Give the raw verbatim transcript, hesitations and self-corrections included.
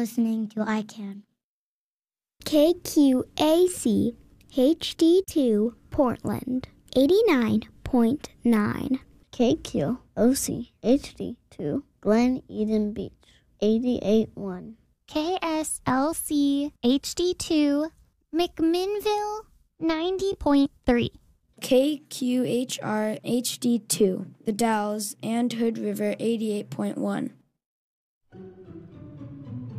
listening to I CAN. K Q A C H D two Portland, eighty-nine point nine. K Q O C H D two Glen Eden Beach, eighty-eight point one. K S L C H D two McMinnville, ninety point three. K Q H R H D two The Dalles and Hood River, eighty-eight point one.